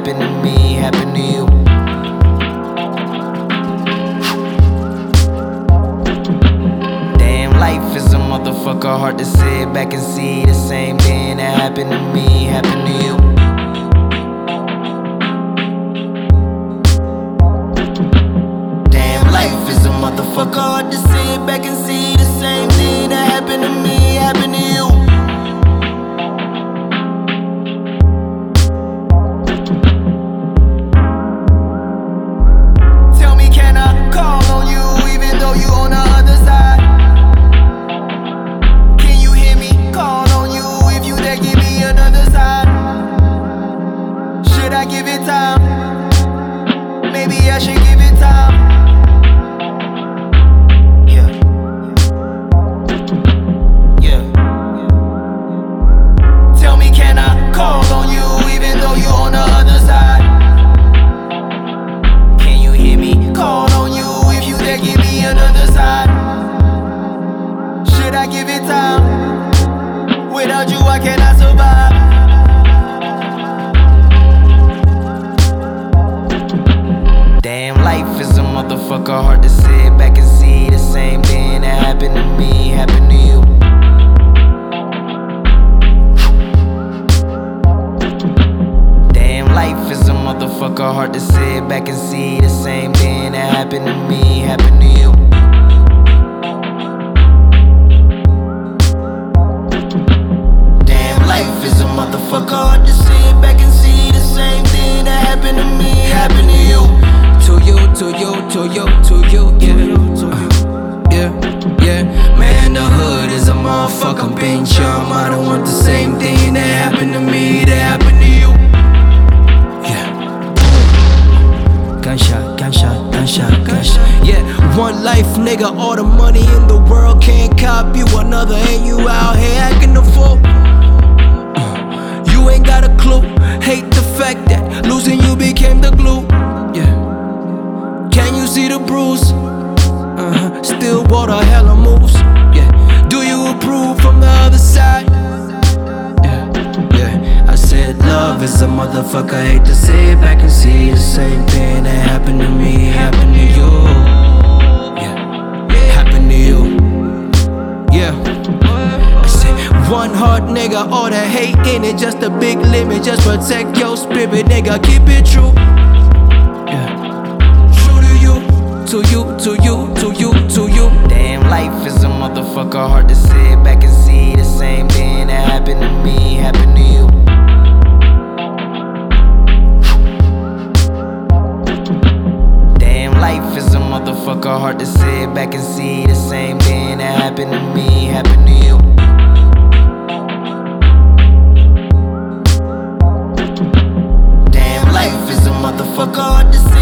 happened to me happened to you. Damn, life is a motherfucker, hard to sit back and see the same thing that happened to me happened to you. Damn, life is a motherfucker, hard to sit back and see the same thing that happened to me happened to you. Tell me, can I call on you even though you on the other side? Can you hear me call on you if you there, give me another side? Should I give it time? Maybe I should give it time. Yeah. Yeah. Tell me, can I call on you even though you on the other side? Can you hear me call on you if you there, give me another side? Should I give it time? Without you, I cannot survive. Damn, life is a motherfucker, hard to sit back and see the same thing that happened to me happened to you. Damn, life is a motherfucker, hard to sit back and see the same thing that happened to me happened to you. Damn, life is a motherfucker, hard to sit back and see the same thing that happened to me happened to you. To you, yeah. Yeah. Man, the hood is a motherfucking pain charm. I don't want the same thing that happened to me, that happened to you. Yeah. Gunshot. Yeah, one life, nigga, all the money in the world can't cop you another, and you out here acting the fool. You ain't got a clue. Hate the fact that losing you became the glue. Yeah. Can you see the bruise? Still bought a hella moves. Yeah. Do you approve from the other side? Yeah. I said love is a motherfucker. Hate to sit back and see the same thing that happened to me happened to you. Yeah. Happened to you. Yeah. I said one heart, nigga. All that hate in it, just a big limit. Just protect your spirit, nigga. Keep it true. To you. Damn, life is a motherfucker, hard to sit back and see the same thing that happened to me happened to you. Damn, life is a motherfucker, hard to sit back and see the same thing that happened to me happened to you. Damn, life is a motherfucker, hard to sit